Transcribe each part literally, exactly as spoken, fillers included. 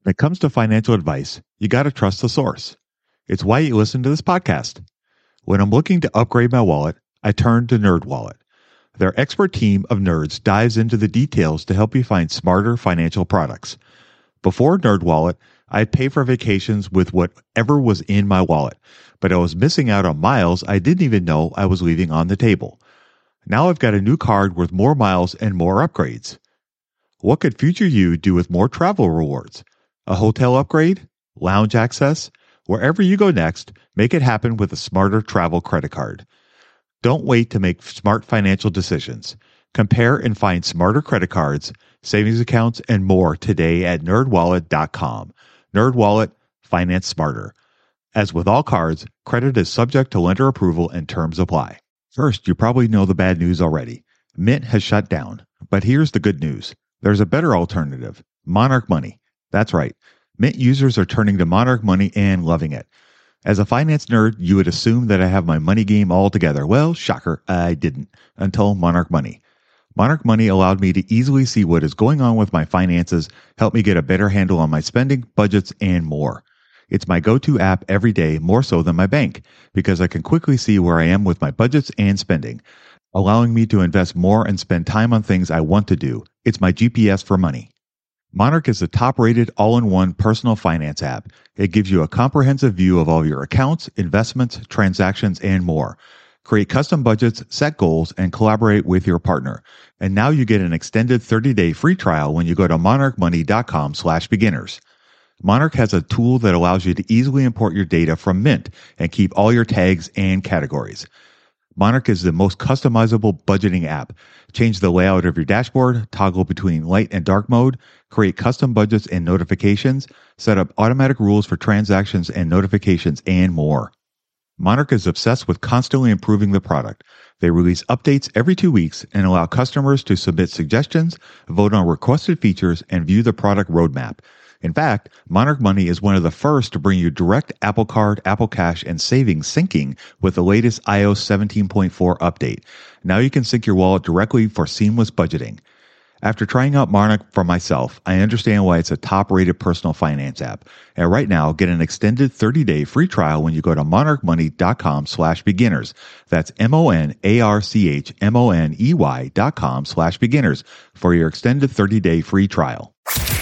When it comes to financial advice, you got to trust the source. It's why you listen to this podcast. When I'm looking to upgrade my wallet, I turn to NerdWallet. Their expert team of nerds dives into the details to help you find smarter financial products. Before NerdWallet, I'd pay for vacations with whatever was in my wallet, but I was missing out on miles I didn't even know I was leaving on the table. Now I've got a new card worth more miles and more upgrades. What could future you do with more travel rewards? A hotel upgrade? Lounge access? Wherever you go next, make it happen with a smarter travel credit card. Don't wait to make smart financial decisions. Compare and find smarter credit cards, savings accounts, and more today at nerd wallet dot com. NerdWallet, finance smarter. As with all cards, credit is subject to lender approval and terms apply. First, you probably know the bad news already. Mint has shut down. But here's the good news. There's a better alternative. Monarch Money. That's right. Mint users are turning to Monarch Money and loving it. As a finance nerd, you would assume that I have my money game all together. Well, shocker, I didn't, until Monarch Money. Monarch Money allowed me to easily see what is going on with my finances, help me get a better handle on my spending, budgets, and more. It's my go-to app every day, more so than my bank, because I can quickly see where I am with my budgets and spending, allowing me to invest more and spend time on things I want to do. It's my G P S for money. Monarch is the top-rated all-in-one personal finance app. It gives you a comprehensive view of all your accounts, investments, transactions, and more. Create custom budgets, set goals, and collaborate with your partner. And now you get an extended thirty-day free trial when you go to monarch money dot com slash beginners. Monarch has a tool that allows you to easily import your data from Mint and keep all your tags and categories. Monarch is the most customizable budgeting app. Change the layout of your dashboard, toggle between light and dark mode, create custom budgets and notifications, set up automatic rules for transactions and notifications, and more. Monarch is obsessed with constantly improving the product. They release updates every two weeks and allow customers to submit suggestions, vote on requested features, and view the product roadmap. In fact, Monarch Money is one of the first to bring you direct Apple Card, Apple Cash, and savings syncing with the latest i O S seventeen point four update. Now you can sync your wallet directly for seamless budgeting. After trying out Monarch for myself, I understand why it's a top-rated personal finance app. And right now, get an extended thirty-day free trial when you go to monarch money dot com slash beginners. That's M-O-N-A-R-C-H M-O-N-E-Y dot com slash beginners for your extended thirty-day free trial.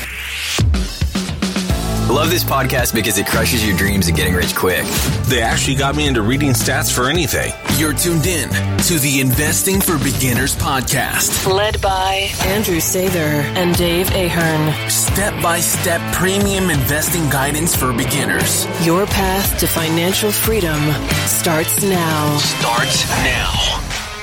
Love this podcast because it crushes your dreams of getting rich quick. They actually got me into reading stats for anything. You're tuned in to the Investing for Beginners podcast. Led by Andrew Sather and Dave Ahern. Step-by-step premium investing guidance for beginners. Your path to financial freedom starts now. Starts now.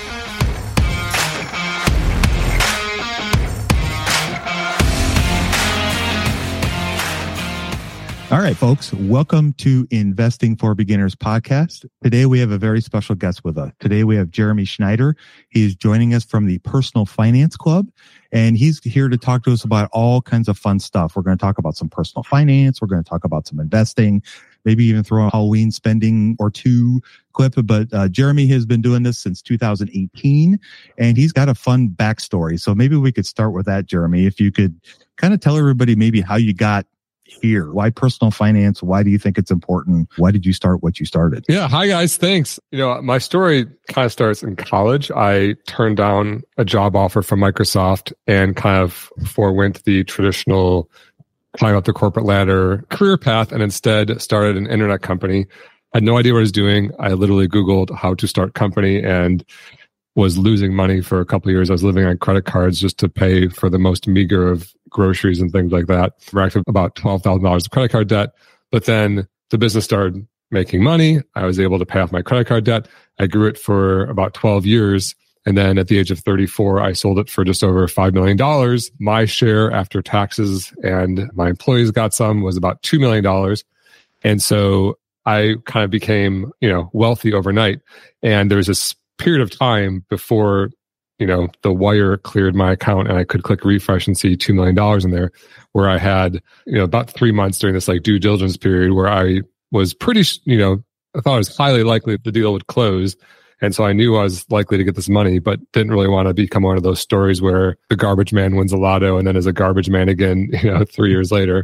All right, folks, welcome to Investing for Beginners podcast. Today, we have a very special guest with us. Today, we have Jeremy Schneider. He is joining us from the Personal Finance Club, and he's here to talk to us about all kinds of fun stuff. We're going to talk about some personal finance. We're going to talk about some investing, maybe even throw a Halloween spending or two clip. But uh, Jeremy has been doing this since two thousand eighteen, and he's got a fun backstory. So maybe we could start with that, Jeremy. If you could kind of tell everybody maybe how you got here. Why personal finance? Why do you think it's important? Why did you start what you started? Yeah. Hi, guys. Thanks. You know, my story kind of starts in college. I turned down a job offer from Microsoft and kind of forewent the traditional climb up the corporate ladder career path and instead started an internet company. I had no idea what I was doing. I literally Googled how to start a company and was losing money for a couple of years. I was living on credit cards just to pay for the most meager of groceries and things like that. Racked up about twelve thousand dollars of credit card debt. But then the business started making money. I was able to pay off my credit card debt. I grew it for about twelve years. And then at the age of thirty-four, I sold it for just over five million dollars. My share after taxes and my employees got some was about two million dollars. And so I kind of became, you know, wealthy overnight. And there was this period of time before, you know, the wire cleared my account and I could click refresh and see two million dollars in there, where I had, you know, about three months during this like due diligence period where I was pretty, you know, I thought it was highly likely the deal would close. And so I knew I was likely to get this money, but didn't really want to become one of those stories where the garbage man wins the lotto and then is a garbage man again, you know, three years later.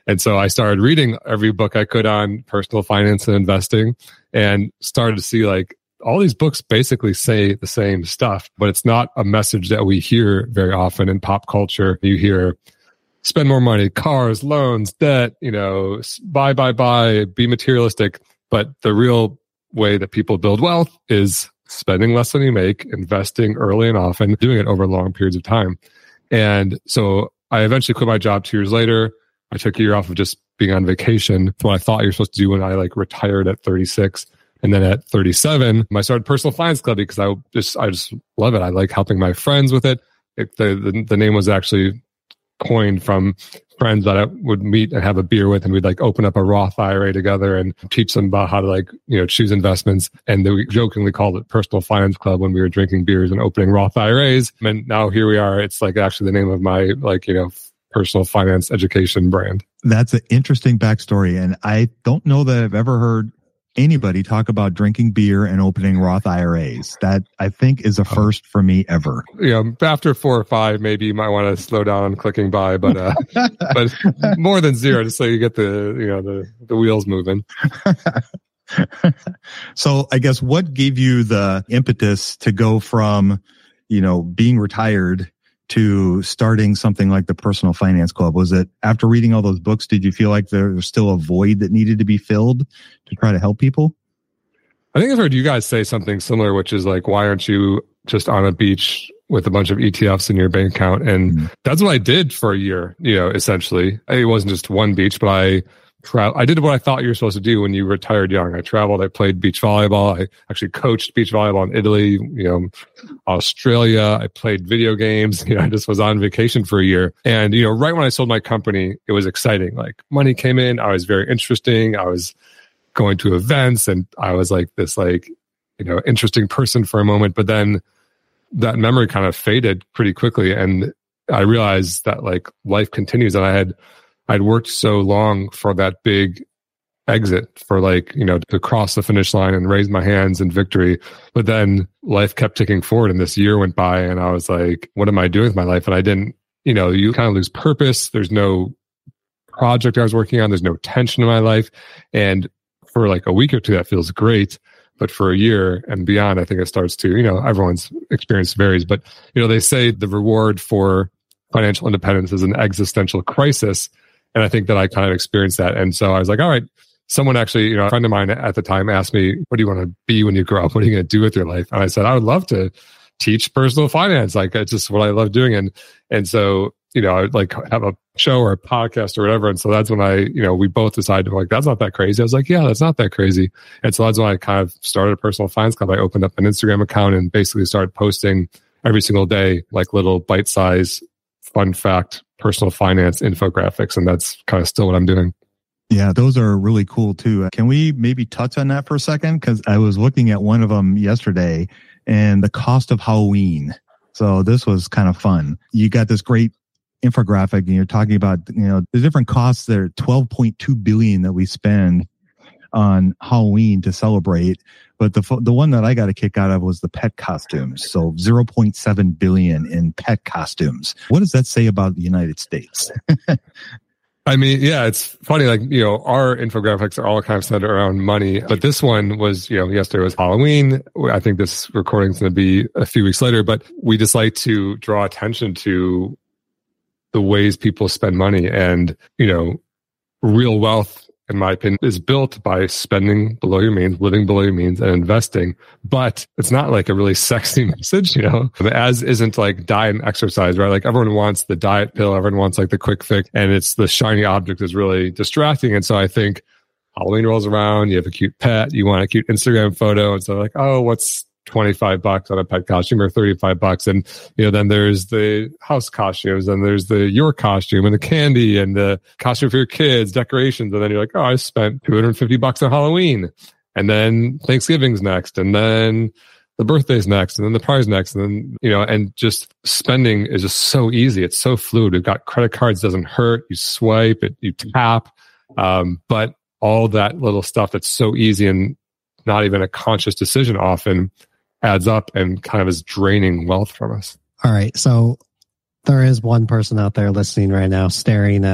And so I started reading every book I could on personal finance and investing, and started to see like all these books basically say the same stuff, but it's not a message that we hear very often in pop culture. You hear spend more money, cars, loans, debt, you know, buy, buy, buy, be materialistic. But the real way that people build wealth is spending less than you make, investing early and often, doing it over long periods of time. And so I eventually quit my job two years later. I took a year off of just being on vacation. It's what I thought you're supposed to do when I like retired at thirty-six. And then at thirty-seven, I started Personal Finance Club because I just, I just love it. I like helping my friends with it. it the, the, the name was actually coined from friends that I would meet and have a beer with, and we'd like open up a Roth I R A together and teach them about how to like, you know, choose investments. And we jokingly called it Personal Finance Club when we were drinking beers and opening Roth I R As. And now here we are. It's like actually the name of my like, you know, personal finance education brand. That's an interesting backstory. And I don't know that I've ever heard anybody talk about drinking beer and opening Roth I R As. That I think is a first for me ever. You know, after four or five, maybe you might want to slow down on clicking buy, but uh, but more than zero, just so you get the you know the the wheels moving. So I guess what gave you the impetus to go from you know being retired to starting something like the Personal Finance Club? Was it after reading all those books, did you feel like there was still a void that needed to be filled to try to help people? I think I've heard you guys say something similar, which is like, why aren't you just on a beach with a bunch of E T Fs in your bank account? And mm-hmm. that's what I did for a year, you know, essentially. It wasn't just one beach, but I tra- I did what I thought you were supposed to do when you retired young. I traveled, I played beach volleyball. I actually coached beach volleyball in Italy, you know, Australia. I played video games. You know, I just was on vacation for a year. And, you know, right when I sold my company, it was exciting. Like money came in. I was very interesting. I was going to events and I was like this, like, you know, interesting person for a moment. But then that memory kind of faded pretty quickly. And I realized that like life continues. And I had, I'd worked so long for that big exit, for like, you know, to cross the finish line and raise my hands in victory. But then life kept ticking forward and this year went by and I was like, what am I doing with my life? And I didn't, you know, you kind of lose purpose. There's no project I was working on. There's no tension in my life. And for like a week or two, that feels great. But for a year and beyond, I think it starts to, you know, everyone's experience varies. But, you know, they say the reward for financial independence is an existential crisis. And I think that I kind of experienced that. And so I was like, all right, someone actually, you know, a friend of mine at the time asked me, what do you want to be when you grow up? What are you going to do with your life? And I said, I would love to teach personal finance. Like, it's just what I love doing. And, and so, you know, I would like have a show or a podcast or whatever. And so that's when I, you know, we both decided like, that's not that crazy. I was like, yeah, that's not that crazy. And so that's when I kind of started a Personal Finance Club. I opened up an Instagram account and basically started posting every single day, like little bite-sized fun fact, personal finance infographics. And that's kind of still what I'm doing. Yeah, those are really cool too. Can we maybe touch on that for a second? Because I was looking at one of them yesterday and the cost of Halloween. So this was kind of fun. You got this great infographic and you're talking about, you know, the different costs there, twelve point two billion that we spend on Halloween to celebrate. But the the one that I got a kick out of was the pet costumes. So zero point seven billion in pet costumes. What does that say about the United States? I mean, yeah, it's funny. Like, you know, our infographics are all kind of centered around money, but this one was, you know, yesterday was Halloween. I think this recording is going to be a few weeks later, but we just like to draw attention to the ways people spend money. And, you know, real wealth, in my opinion, is built by spending below your means, living below your means, and investing. But it's not like a really sexy message, you know, as isn't like diet and exercise, right? Like everyone wants the diet pill, everyone wants like the quick fix, and it's the shiny object is really distracting. And so I think Halloween rolls around, you have a cute pet, you want a cute Instagram photo, and so like, oh, what's twenty-five bucks on a pet costume or thirty-five bucks. And, you know, then there's the house costumes and there's the your costume and the candy and the costume for your kids, decorations. And then you're like, oh, I spent two hundred fifty bucks on Halloween. And then Thanksgiving's next. And then the birthday's next. And then the prize next. And then, you know, and just spending is just so easy. It's so fluid. We've got credit cards, doesn't hurt. You swipe it, you tap. Um, but all that little stuff that's so easy and not even a conscious decision often adds up and kind of is draining wealth from us. All right. So there is one person out there listening right now staring at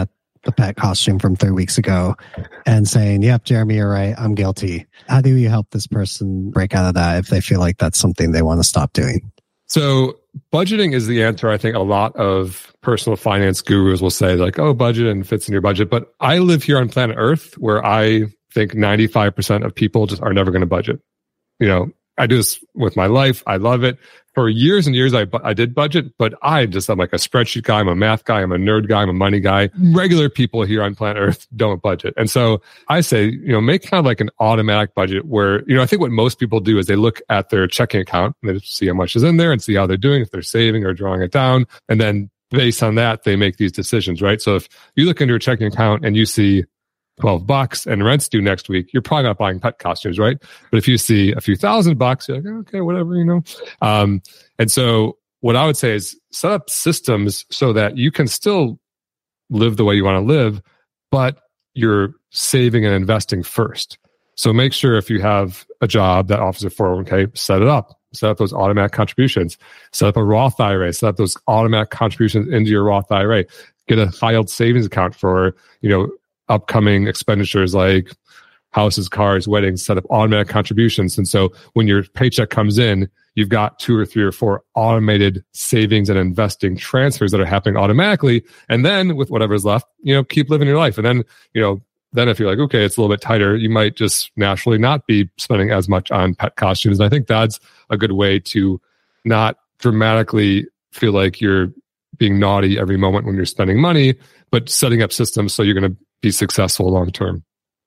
the pet costume from three weeks ago and saying, yep, Jeremy, you're right, I'm guilty. How do you help this person break out of that if they feel like that's something they want to stop doing? So budgeting is the answer. I think a lot of personal finance gurus will say like, oh, budget and fits in your budget. But I live here on planet Earth where I think ninety-five percent of people just are never going to budget. You know, I do this with my life. I love it. For years and years, I I did budget, but I just, I'm like a spreadsheet guy. I'm a math guy. I'm a nerd guy. I'm a money guy. Regular people here on planet Earth don't budget. And so I say, you know, make kind of like an automatic budget where, you know, I think what most people do is they look at their checking account and they see how much is in there and see how they're doing, if they're saving or drawing it down. And then based on that, they make these decisions, right? So if you look into your checking account and you see twelve bucks and rent's due next week, you're probably not buying pet costumes, right? But if you see a few thousand bucks, you're like, okay, whatever, you know? Um, and so what I would say is set up systems so that you can still live the way you want to live, but you're saving and investing first. So make sure if you have a job that offers a four oh one k, set it up. Set up those automatic contributions. Set up a Roth I R A. Set up those automatic contributions into your Roth I R A. Get a high yield savings account for, you know, upcoming expenditures like houses, cars, weddings. Set up automatic contributions. And so when your paycheck comes in, you've got two or three or four automated savings and investing transfers that are happening automatically. And then with whatever's left, you know, keep living your life. And then, you know, then if you're like, okay, it's a little bit tighter, you might just naturally not be spending as much on pet costumes. And I think that's a good way to not dramatically feel like you're being naughty every moment when you're spending money, but setting up systems so you're going to be successful long term.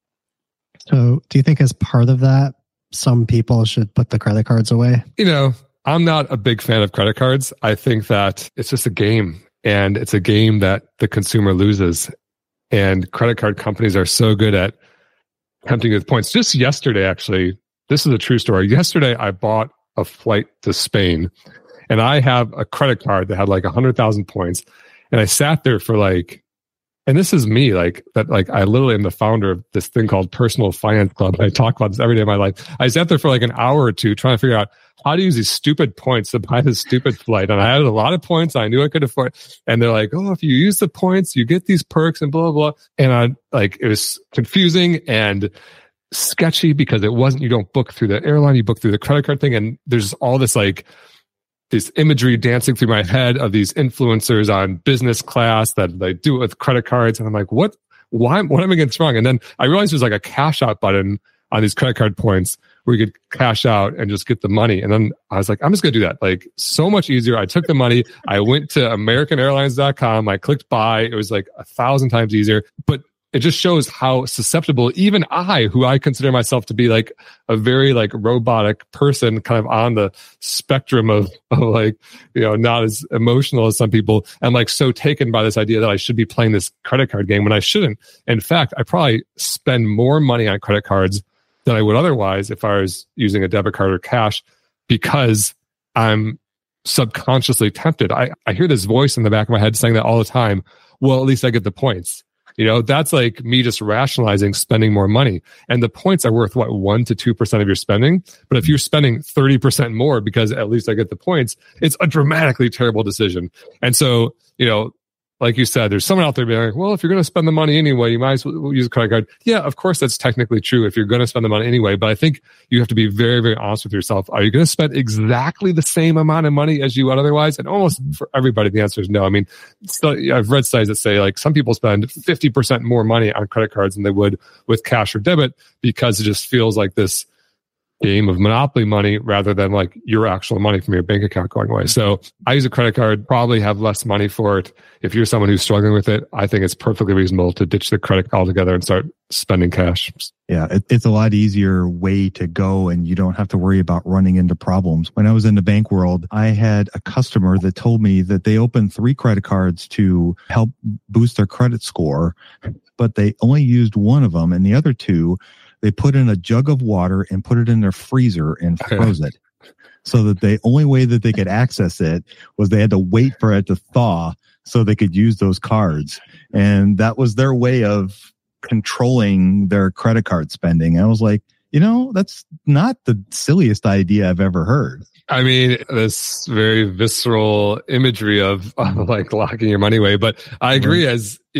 So do you think as part of that, some people should put the credit cards away? You know, I'm not a big fan of credit cards. I think that it's just a game, and it's a game that the consumer loses. And credit card companies are so good at tempting you with points. Just yesterday, actually, this is a true story. Yesterday, I bought a flight to Spain, and I have a credit card that had like one hundred thousand points. And I sat there for like, and this is me, like that, like I literally am the founder of this thing called Personal Finance Club. I talk about this every day of my life. I sat there for like an hour or two trying to figure out how to use these stupid points to buy this stupid flight. And I had a lot of points. I knew I could afford it. And they're like, oh, if you use the points, you get these perks and blah, blah, blah. And I like, it was confusing and sketchy because it wasn't, you don't book through the airline, you book through the credit card thing. And there's all this like, this imagery dancing through my head of these influencers on business class that they do it with credit cards. And I'm like, what, why, what am I getting wrong? And then I realized there's like a cash out button on these credit card points where you could cash out and just get the money. And then I was like, I'm just going to do that. Like so much easier. I took the money. I went to American Airlines dot com. I clicked buy. It was like a thousand times easier, but it just shows how susceptible even I, who I consider myself to be like a very like robotic person, kind of on the spectrum of, of like, you know, not as emotional as some people, and like so taken by this idea that I should be playing this credit card game when I shouldn't. In fact, I probably spend more money on credit cards than I would otherwise if I was using a debit card or cash, because I'm subconsciously tempted. I, I hear this voice in the back of my head saying that all the time. Well, at least I get the points. You know, that's like me just rationalizing spending more money. And the points are worth what, one to two percent of your spending. But if you're spending thirty percent more because at least I get the points, it's a dramatically terrible decision. And so, you know, like you said, there's someone out there being like, well, if you're going to spend the money anyway, you might as well use a credit card. Yeah, of course, that's technically true if you're going to spend the money anyway. But I think you have to be very, very honest with yourself. Are you going to spend exactly the same amount of money as you would otherwise? And almost for everybody, the answer is no. I mean, still, I've read studies that say like some people spend fifty percent more money on credit cards than they would with cash or debit because it just feels like this game of monopoly money rather than like your actual money from your bank account going away. So I use a credit card, probably have less money for it. If you're someone who's struggling with it, I think it's perfectly reasonable to ditch the credit altogether and start spending cash. Yeah, it, it's a lot easier way to go, and you don't have to worry about running into problems. When I was in the bank world, I had a customer that told me that they opened three credit cards to help boost their credit score, but they only used one of them, and the other two they put in a jug of water and put it in their freezer and froze it. So that the only way that they could access it was they had to wait for it to thaw so they could use those cards. And that was their way of controlling their credit card spending. I was like, you know, that's not the silliest idea I've ever heard. I mean, this very visceral imagery of, of like locking your money away. But I agree, as you know,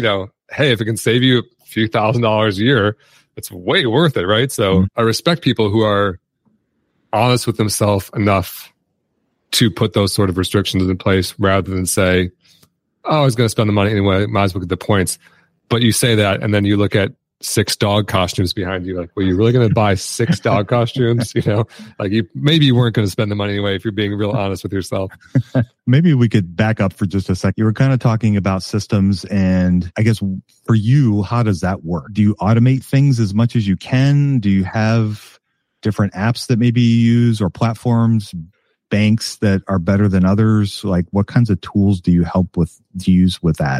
hey, if it can save you a few thousand dollars a year, it's way worth it, right? So mm-hmm. I respect people who are honest with themselves enough to put those sort of restrictions in place rather than say, oh, I was going to spend the money anyway, might as well get the points. But you say that, and then you look at six dog costumes behind you, like, well, you're really going to buy six dog costumes? You know, like you maybe you weren't going to spend the money anyway if you're being real honest with yourself. Maybe we could back up for just a sec. You were kind of talking about systems, and I guess for you, how does that work? Do you automate things as much as you can? Do you have different apps that maybe you use, or platforms, banks that are better than others? Like, what kinds of tools do you help with use with that?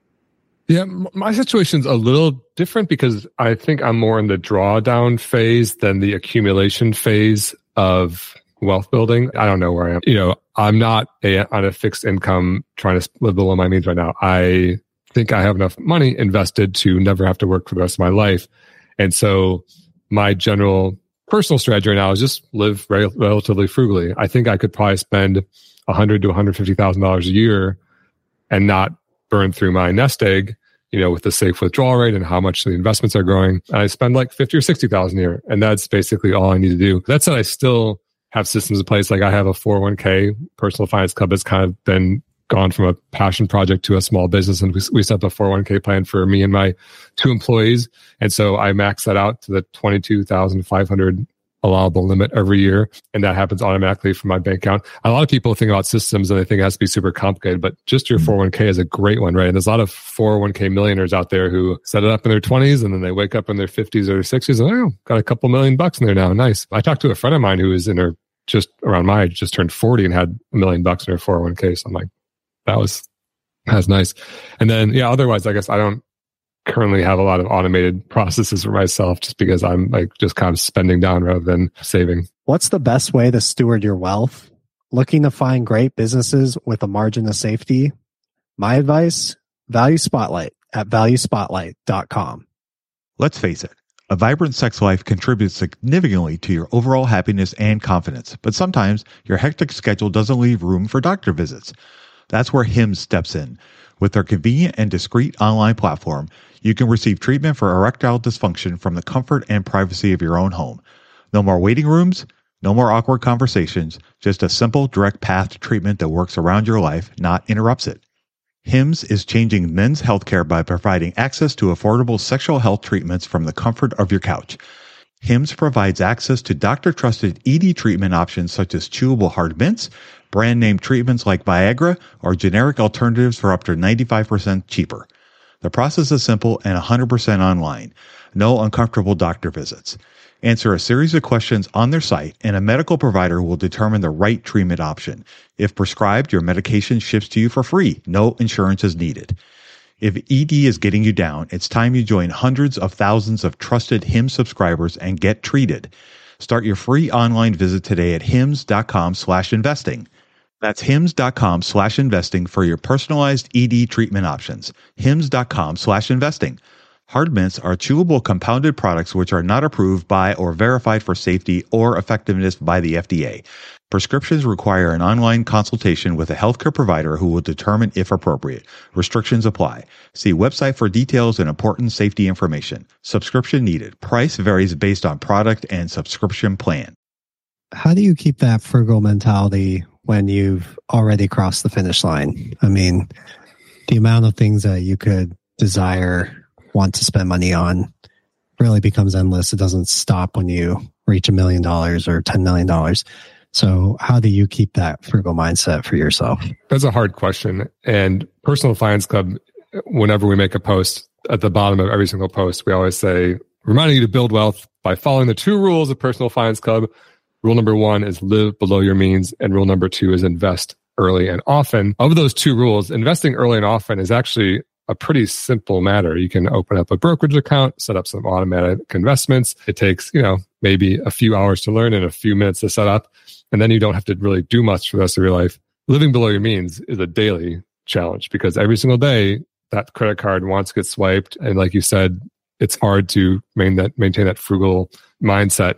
Yeah, my situation's a little different because I think I'm more in the drawdown phase than the accumulation phase of wealth building. I don't know where I am. You know, I'm not a, on a fixed income trying to live below my means right now. I think I have enough money invested to never have to work for the rest of my life. And so my general personal strategy right now is just live re- relatively frugally. I think I could probably spend one hundred thousand to one hundred fifty thousand dollars a year and not burn through my nest egg, you know, with the safe withdrawal rate and how much the investments are growing. And I spend like fifty or sixty thousand a year. And that's basically all I need to do. That said, I still have systems in place. Like I have a four oh one k personal finance club that's kind of been gone from a passion project to a small business. And we, we set up a four oh one k plan for me and my two employees. And so I max that out to the twenty-two thousand five hundred allowable limit every year. And that happens automatically from my bank account. A lot of people think about systems and they think it has to be super complicated, but just your four oh one k is a great one, right? And there's a lot of four oh one k millionaires out there who set it up in their twenties and then they wake up in their fifties or their sixties and, oh, got a couple million bucks in there now. Nice. I talked to a friend of mine who was in her, just around my age, just turned forty and had a million bucks in her four oh one k. So I'm like, that was, that was nice. And then, yeah, otherwise, I guess I don't currently have a lot of automated processes for myself just because I'm like just kind of spending down rather than saving. What's the best way to steward your wealth? Looking to find great businesses with a margin of safety? My advice, Value Spotlight at value spotlight dot com. Let's face it, a vibrant sex life contributes significantly to your overall happiness and confidence, but sometimes your hectic schedule doesn't leave room for doctor visits. That's where Hims steps in. With their convenient and discreet online platform, you can receive treatment for erectile dysfunction from the comfort and privacy of your own home. No more waiting rooms, no more awkward conversations, just a simple, direct path to treatment that works around your life, not interrupts it. Hims is changing men's healthcare by providing access to affordable sexual health treatments from the comfort of your couch. Hims provides access to doctor-trusted E D treatment options such as chewable hard mints, brand-name treatments like Viagra, or generic alternatives for up to ninety-five percent cheaper. The process is simple and one hundred percent online. No uncomfortable doctor visits. Answer a series of questions on their site, and a medical provider will determine the right treatment option. If prescribed, your medication ships to you for free. No insurance is needed. If E D is getting you down, it's time you join hundreds of thousands of trusted Hims subscribers and get treated. Start your free online visit today at hims.com slash investing. That's hims.com slash investing for your personalized E D treatment options. Hims.com slash investing. Hard mints are chewable compounded products which are not approved by or verified for safety or effectiveness by the F D A. Prescriptions require an online consultation with a healthcare provider who will determine if appropriate. Restrictions apply. See website for details and important safety information. Subscription needed. Price varies based on product and subscription plan. How do you keep that frugal mentality when you've already crossed the finish line? I mean, the amount of things that you could desire, want to spend money on really becomes endless. It doesn't stop when you reach a million dollars or ten million dollars. So how do you keep that frugal mindset for yourself? That's a hard question. And Personal Finance Club, whenever we make a post, at the bottom of every single post, we always say, reminding you to build wealth by following the two rules of Personal Finance Club. Rule number one is live below your means. And rule number two is invest early and often. Of those two rules, investing early and often is actually a pretty simple matter. You can open up a brokerage account, set up some automatic investments. It takes, you know, maybe a few hours to learn and a few minutes to set up. And then you don't have to really do much for the rest of your life. Living below your means is a daily challenge because every single day that credit card wants to get swiped. And like you said, it's hard to maintain that, maintain that frugal mindset.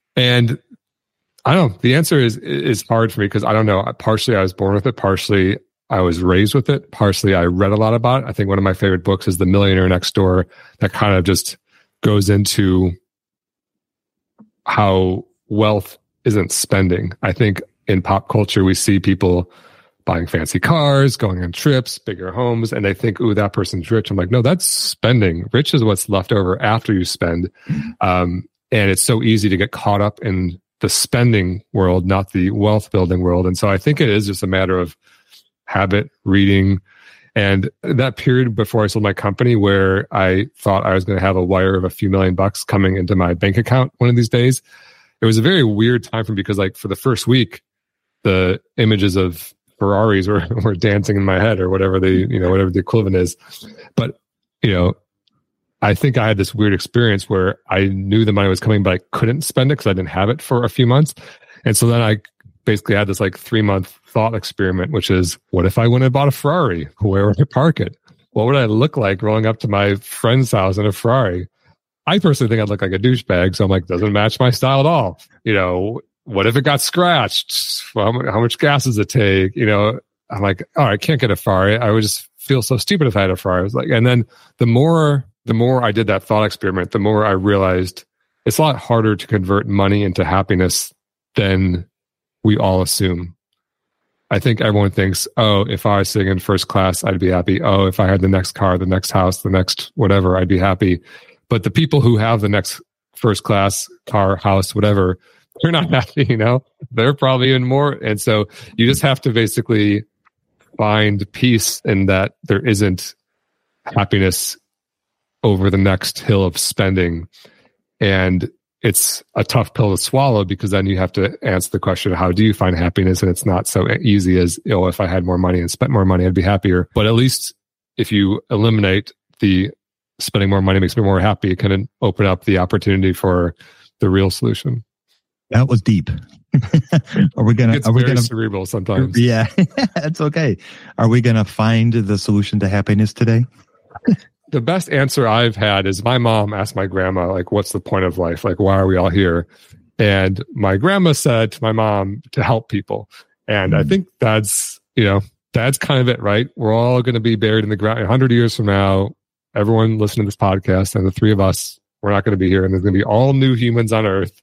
And I don't know, the answer is, is hard for me because I don't know. Partially I was born with it. Partially I was raised with it. Partially, I read a lot about it. I think one of my favorite books is The Millionaire Next Door, that kind of just goes into how wealth isn't spending. I think in pop culture, we see people buying fancy cars, going on trips, bigger homes, and they think, ooh, that person's rich. I'm like, no, that's spending. Rich is what's left over after you spend. Um, and it's so easy to get caught up in the spending world, not the wealth building world. And so I think it is just a matter of habit, reading, and that period before I sold my company where I thought I was going to have a wire of a few million bucks coming into my bank account one of these days. It was a very weird time for me because, like, for the first week, the images of Ferraris were, were dancing in my head, or whatever the, you know, whatever the equivalent is. But, you know, I think I had this weird experience where I knew the money was coming, but I couldn't spend it because I didn't have it for a few months. And so then I basically had this like three month thought experiment, which is, what if I went and bought a Ferrari? Where would I park it? What would I look like rolling up to my friend's house in a Ferrari? I personally think I'd look like a douchebag. So I'm like, doesn't match my style at all. You know, what if it got scratched? Well, how much gas does it take? You know, I'm like, oh, I can't get a Ferrari. I would just feel so stupid if I had a Ferrari. I was like, and then the more, the more I did that thought experiment, the more I realized it's a lot harder to convert money into happiness than we all assume. I think everyone thinks, oh, if I was sitting in first class, I'd be happy. Oh, if I had the next car, the next house, the next whatever, I'd be happy. But the people who have the next first class car, house, whatever, they're not happy, you know? They're probably even more. And so you just have to basically find peace in that there isn't happiness over the next hill of spending. And it's a tough pill to swallow, because then you have to answer the question, how do you find happiness? And it's not so easy as, you know, if I had more money and spent more money, I'd be happier. But at least if you eliminate the spending more money makes me more happy, it can open up the opportunity for the real solution. That was deep. Are we gonna? It's are we very gonna? cerebral sometimes. Yeah, it's okay. Are we gonna find the solution to happiness today? The best answer I've had is my mom asked my grandma, like, what's the point of life? Like, why are we all here? And my grandma said to my mom, to help people. And mm-hmm. I think that's, you know, that's kind of it, right? We're all going to be buried in the ground a hundred years from now. Everyone listening to this podcast, and the three of us, we're not going to be here, and there's going to be all new humans on Earth.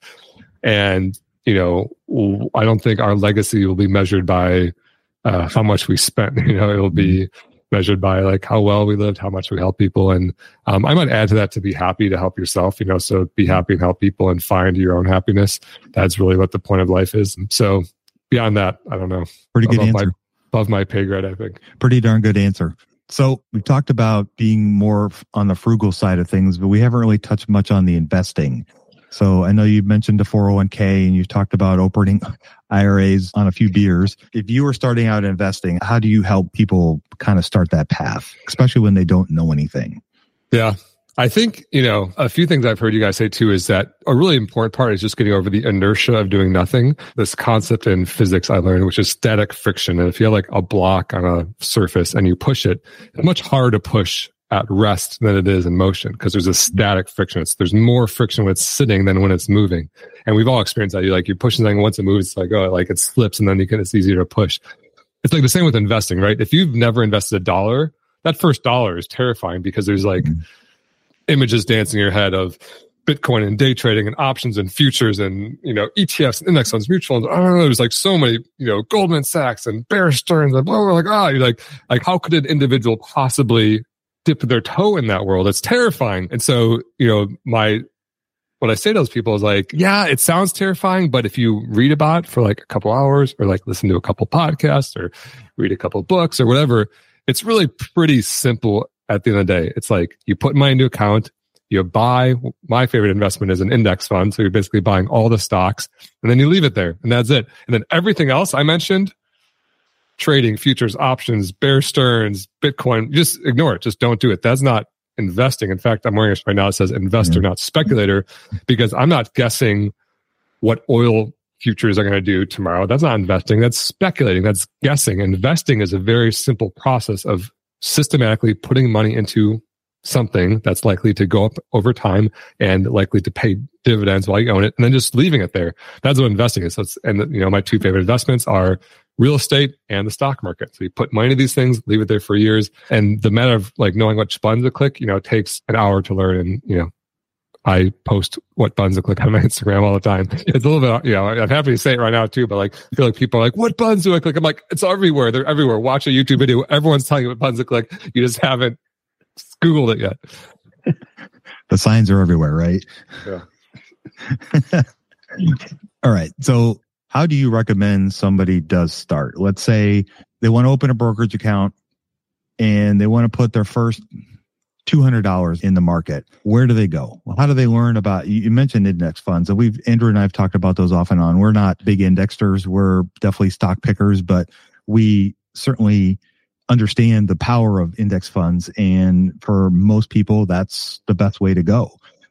And, you know, I don't think our legacy will be measured by uh, how much we spent. You know, it'll be measured by like how well we lived, how much we help people. And um, I might add to that to be happy to help yourself, you know, so be happy and help people and find your own happiness. That's really what the point of life is. And so beyond that, I don't know. Pretty good above answer. My, above my pay grade, I think. Pretty darn good answer. So we talked about being more on the frugal side of things, but we haven't really touched much on the investing. So I know you mentioned the four oh one k, and you've talked about opening I R As on a few beers. If you were starting out investing, how do you help people kind of start that path, especially when they don't know anything? Yeah. I think, you know, a few things I've heard you guys say too is that a really important part is just getting over the inertia of doing nothing. This concept in physics I learned, which is static friction. And if you have like a block on a surface and you push it, it's much harder to push at rest than it is in motion, because there's a static friction. It's, there's more friction when it's sitting than when it's moving. And we've all experienced that. You like, you push something, once it moves, it's like, oh, like it slips, and then you can, it's easier to push. It's like the same with investing, right? If you've never invested a dollar, that first dollar is terrifying, because there's like mm-hmm. images dancing in your head of Bitcoin and day trading and options and futures and, you know, E T Fs and index funds, mutual funds. I don't know. There's like so many, you know, Goldman Sachs and Bear Stearns and blah, blah, blah. Like, ah, oh, you're like, like, how could an individual possibly dip their toe in that world? It's terrifying. And so, you know, my, what I say to those people is like, yeah, it sounds terrifying, but if you read about it for like a couple hours, or like listen to a couple podcasts, or read a couple books or whatever, it's really pretty simple at the end of the day. It's like you put money into account, you buy, my favorite investment is an index fund. So you're basically buying all the stocks, and then you leave it there, and that's it. And then everything else I mentioned, trading, futures, options, Bear Stearns, Bitcoin, just ignore it. Just don't do it. That's not investing. In fact, I'm wearing this right now. It says investor, mm-hmm. not speculator, because I'm not guessing what oil futures are going to do tomorrow. That's not investing. That's speculating. That's guessing. Investing is a very simple process of systematically putting money into something that's likely to go up over time and likely to pay dividends while you own it, and then just leaving it there. That's what investing is. So it's, and you know, my two favorite investments are real estate and the stock market. So you put money into these things, leave it there for years. And the matter of like knowing which buttons to click, you know, it takes an hour to learn. And, you know, I post what buttons to click on my Instagram all the time. It's a little bit, you know, I'm happy to say it right now too, but like, I feel like people are like, what buttons do I click? I'm like, it's everywhere. They're everywhere. Watch a YouTube video. Everyone's telling you what buttons to click. You just haven't Googled it yet. The signs are everywhere, right? Yeah. All right. So how do you recommend somebody does start? Let's say they want to open a brokerage account and they want to put their first two hundred dollars in the market. Where do they go? Well, how do they learn about, you mentioned index funds. And we've, Andrew and I have talked about those off and on. We're not big indexers. We're definitely stock pickers, but we certainly understand the power of index funds. And for most people, that's the best way to go.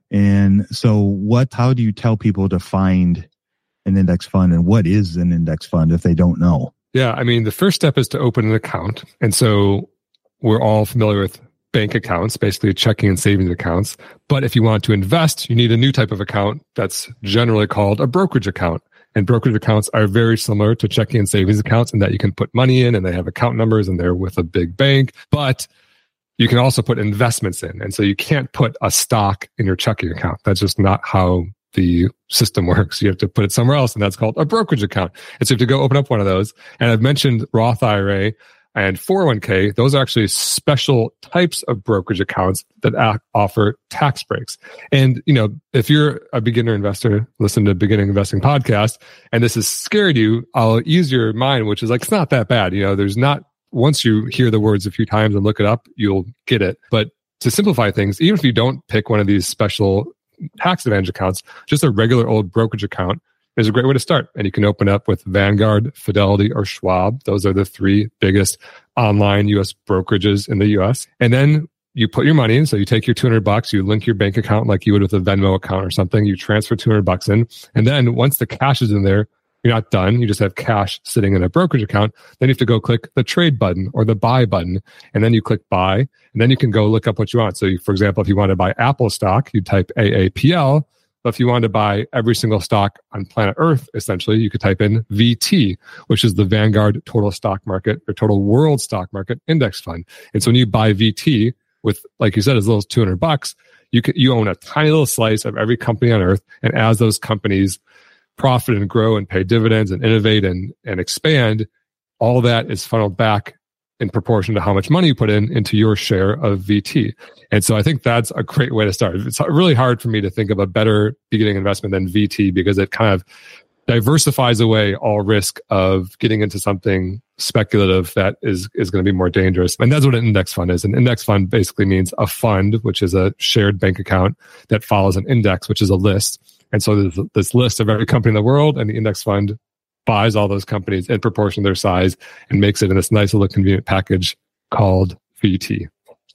And so what, how do you tell people to find an index fund, and what is an index fund if they don't know? Yeah. I mean, the first step is to open an account. And so we're all familiar with bank accounts, basically checking and savings accounts. But if you want to invest, you need a new type of account that's generally called a brokerage account. And brokerage accounts are very similar to checking and savings accounts in that you can put money in and they have account numbers and they're with a big bank. But you can also put investments in. And so you can't put a stock in your checking account. That's just not how the system works. You have to put it somewhere else, and that's called a brokerage account. And so you have to go open up one of those. And I've mentioned Roth I R A and four oh one k. Those are actually special types of brokerage accounts that offer tax breaks. And, you know, if you're a beginner investor, listen to Beginning Investing Podcast, and this has scared you, I'll ease your mind, which is like, it's not that bad. You know, there's not, once you hear the words a few times and look it up, you'll get it. But to simplify things, even if you don't pick one of these special tax advantage accounts, just a regular old brokerage account is a great way to start. And you can open up with Vanguard, Fidelity, or Schwab. Those are the three biggest online U S brokerages in the U S. And then you put your money in. So you take your two hundred bucks, you link your bank account like you would with a Venmo account or something. You transfer two hundred bucks in. And then once the cash is in there, you're not done. You just have cash sitting in a brokerage account. Then you have to go click the trade button or the buy button. And then you click buy. And then you can go look up what you want. So you, for example, if you want to buy Apple stock, you type A A P L. But if you wanted to buy every single stock on planet Earth, essentially, you could type in V T, which is the Vanguard Total Stock Market or Total World Stock Market Index Fund. And so when you buy V T with, like you said, as little as two hundred bucks, you can, you own a tiny little slice of every company on Earth. And as those companies profit and grow and pay dividends and innovate and, and expand, all that is funneled back in proportion to how much money you put in into your share of V T. And so I think that's a great way to start. It's really hard for me to think of a better beginning investment than V T because it kind of diversifies away all risk of getting into something speculative that is, is going to be more dangerous. And that's what an index fund is. An index fund basically means a fund, which is a shared bank account that follows an index, which is a list. And so there's this list of every company in the world, and the index fund buys all those companies in proportion to their size and makes it in this nice little convenient package called V T.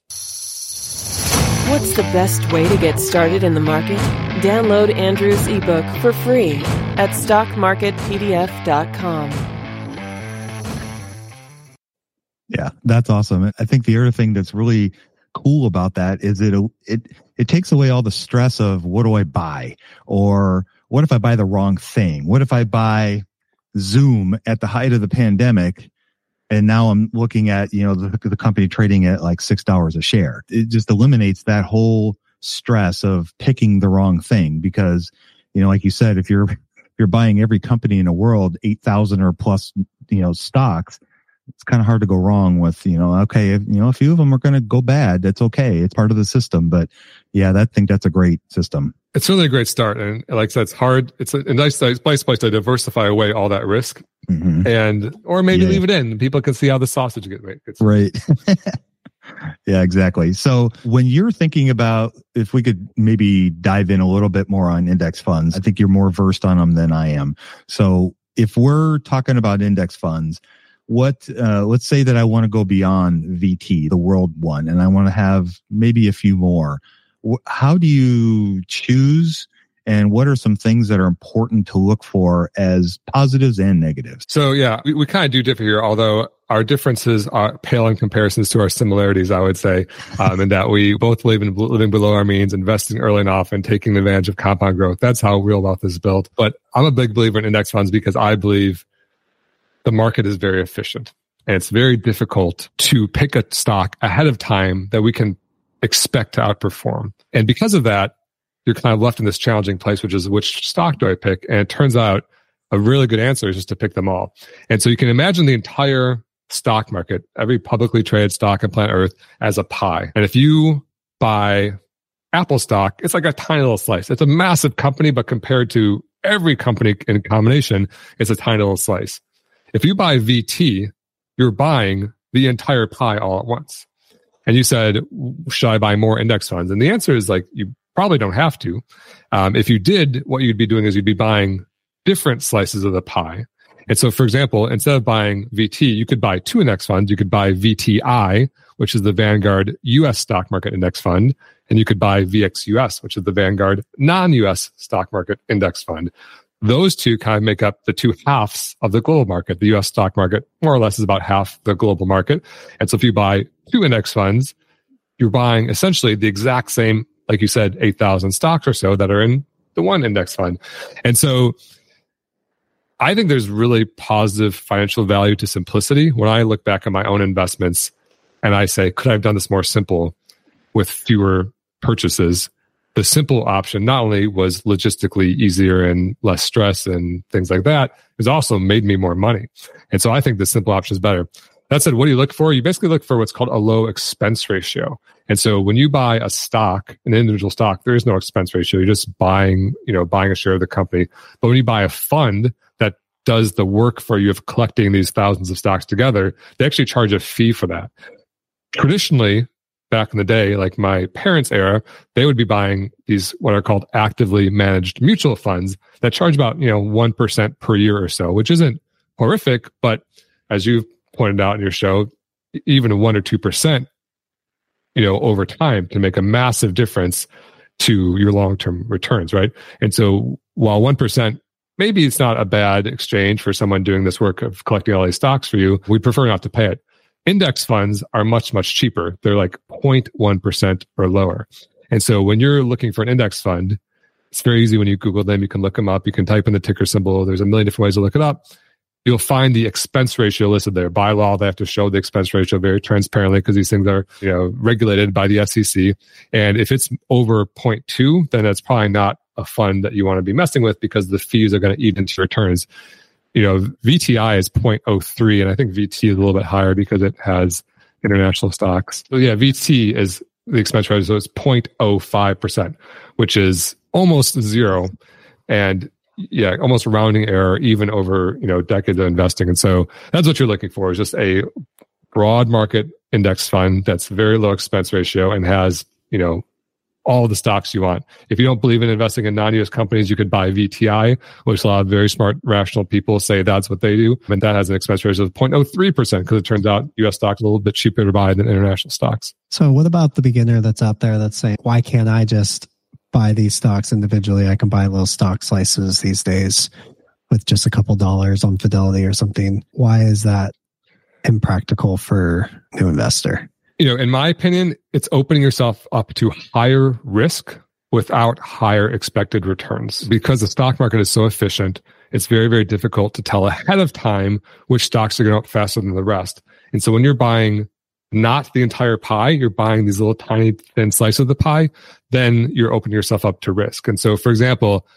What's the best way to get started in the market? Download Andrew's ebook for free at stock market p d f dot com. Yeah, that's awesome. I think the other thing that's really cool about that is it it it takes away all the stress of what do I buy, or what if I buy the wrong thing? What if I buy Zoom at the height of the pandemic, and now I'm looking at, you know, the, the company trading at like six dollars a share? It just eliminates that whole stress of picking the wrong thing, because, you know, like you said, if you're if you're buying every company in the world, eight thousand or plus, you know, stocks, it's kind of hard to go wrong with, you know, okay, if, you know, a few of them are going to go bad. That's okay. It's part of the system. But yeah, I think that's a great system. It's really a great start. And like I said, it's hard. It's a, a nice, nice place, place to diversify away all that risk. Mm-hmm. And, or maybe yeah. leave it in. People can see how the sausage gets made. It's right. Yeah, exactly. So when you're thinking about, if we could maybe dive in a little bit more on index funds, I think you're more versed on them than I am. So if we're talking about index funds, what, uh, let's say that I want to go beyond V T, the world one, and I want to have maybe a few more. How do you choose And what are some things that are important to look for as positives and negatives? So yeah, we, we kind of do differ here, although our differences are pale in comparisons to our similarities, I would say, um, in that we both believe in living below our means, investing early and often, taking advantage of compound growth. That's how real wealth is built. But I'm a big believer in index funds because I believe the market is very efficient. And it's very difficult to pick a stock ahead of time that we can expect to outperform. And because of that, you're kind of left in this challenging place, which is which stock do I pick? And it turns out a really good answer is just to pick them all. And so you can imagine the entire stock market, every publicly traded stock on planet Earth, as a pie. And if you buy Apple stock, it's like a tiny little slice. It's a massive company, but compared to every company in combination, it's a tiny little slice. If you buy V T, you're buying the entire pie all at once. And you said, should I buy more index funds? And the answer is like, you probably don't have to. Um, if you did, what you'd be doing is you'd be buying different slices of the pie. And so, for example, instead of buying V T, you could buy two index funds. You could buy V T I, which is the Vanguard U S stock market index fund. And you could buy V X U S, which is the Vanguard non-U S stock market index fund. Those two kind of make up the two halves of the global market. The U S stock market, more or less, is about half the global market. And so if you buy two index funds, you're buying essentially the exact same, like you said, eight thousand stocks or so that are in the one index fund. And so I think there's really positive financial value to simplicity. When I look back at my own investments and I say, could I have done this more simple with fewer purchases? The simple option not only was logistically easier and less stress and things like that, it's also made me more money. And so I think the simple option is better. That said, what do you look for? You basically look for what's called a low expense ratio. And so when you buy a stock, an individual stock, there is no expense ratio. You're just buying, you know, buying a share of the company. But when you buy a fund that does the work for you of collecting these thousands of stocks together, they actually charge a fee for that. Traditionally, back in the day, like my parents' era, they would be buying these what are called actively managed mutual funds that charge about, you know, one percent per year or so, which isn't horrific, but as you've pointed out in your show, even a one or two percent, you know, over time can make a massive difference to your long-term returns, right? And so while one percent, maybe it's not a bad exchange for someone doing this work of collecting all these stocks for you, we prefer not to pay it. Index funds are much, much cheaper. They're like zero point one percent or lower. And so when you're looking for an index fund, it's very easy when you Google them. You can look them up. You can type in the ticker symbol. There's a million different ways to look it up. You'll find the expense ratio listed there. By law, they have to show the expense ratio very transparently because these things are, you know, regulated by the S E C. And if it's over zero point two, then that's probably not a fund that you want to be messing with because the fees are going to eat into your returns. You know, V T I is zero point zero three, and I think V T is a little bit higher because it has international stocks. So yeah, V T is the expense ratio, so it's zero point zero five percent, which is almost zero. And yeah, almost rounding error even over, you know, decades of investing. And so that's what you're looking for, is just a broad market index fund that's very low expense ratio and has, you know, all the stocks you want. If you don't believe in investing in non-U S companies, you could buy V T I, which a lot of very smart, rational people say that's what they do. And that has an expense ratio of zero point zero three percent because it turns out U S stocks are a little bit cheaper to buy than international stocks. So what about the beginner that's out there that's saying, why can't I just buy these stocks individually? I can buy little stock slices these days with just a couple dollars on Fidelity or something. Why is that impractical for a new investor? You know, in my opinion, it's opening yourself up to higher risk without higher expected returns. Because the stock market is so efficient, it's very, very difficult to tell ahead of time which stocks are going up faster than the rest. And so when you're buying not the entire pie, you're buying these little tiny thin slices of the pie, then you're opening yourself up to risk. And so, for example,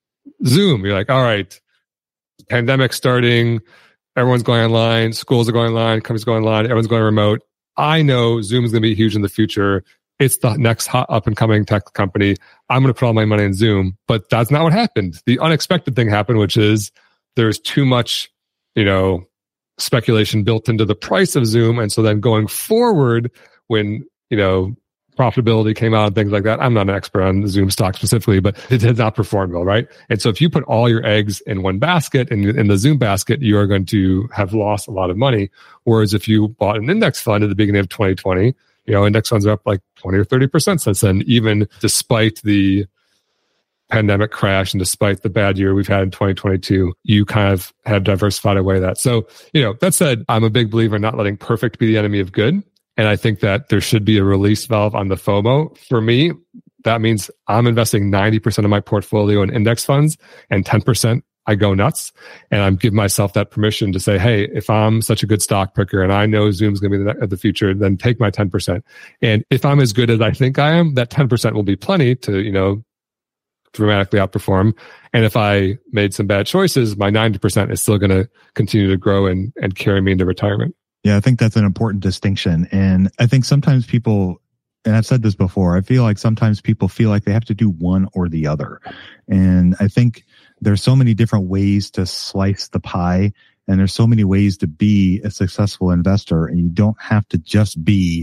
Zoom, you're like, all right, pandemic starting, everyone's going online, schools are going online, companies going online, everyone's going remote. I know Zoom is going to be huge in the future. It's the next hot up and coming tech company. I'm going to put all my money in Zoom. But that's not what happened. The unexpected thing happened, which is there's too much, you know, speculation built into the price of Zoom. And so then going forward, when, you know, profitability came out and things like that, I'm not an expert on Zoom stock specifically, but it did not perform well, right? And so if you put all your eggs in one basket, and in the Zoom basket, you are going to have lost a lot of money. Whereas if you bought an index fund at the beginning of twenty twenty, you know, index funds are up like twenty or thirty percent since then, even despite the pandemic crash and despite the bad year we've had in twenty twenty-two, you kind of have diversified away that. So, you know, that said, I'm a big believer in not letting perfect be the enemy of good. And I think that there should be a release valve on the FOMO. For me, that means I'm investing ninety percent of my portfolio in index funds and ten percent I go nuts. And I'm giving myself that permission to say, hey, if I'm such a good stock picker and I know Zoom's going to be the, the future, then take my ten percent. And if I'm as good as I think I am, that ten percent will be plenty to, you know, dramatically outperform. And if I made some bad choices, my ninety percent is still going to continue to grow and, and carry me into retirement. Yeah, I think that's an important distinction. And I think sometimes people, and I've said this before, I feel like sometimes people feel like they have to do one or the other. And I think there's so many different ways to slice the pie, and there's so many ways to be a successful investor. And you don't have to just be,